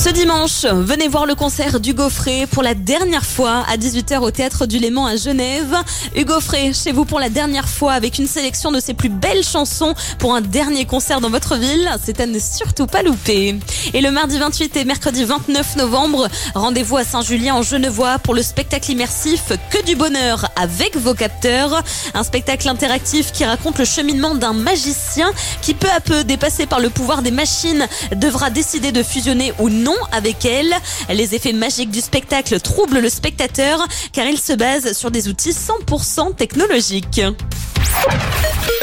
Ce dimanche, venez voir le concert d'Hugo Frey pour la dernière fois à 18h au Théâtre du Léman à Genève. Hugo Frey, chez vous pour la dernière fois avec une sélection de ses plus belles chansons pour un dernier concert dans votre ville. C'est à ne surtout pas louper. Et le mardi 28 et mercredi 29 novembre, rendez-vous à Saint-Julien en Genevois pour le spectacle immersif Que du bonheur avec vos capteurs. Un spectacle interactif qui raconte le cheminement d'un magicien qui peu à peu, dépassé par le pouvoir des machines, devra décider de fusionner ou non avec elles. Les effets magiques du spectacle troublent le spectateur car il se base sur des outils 100% technologiques.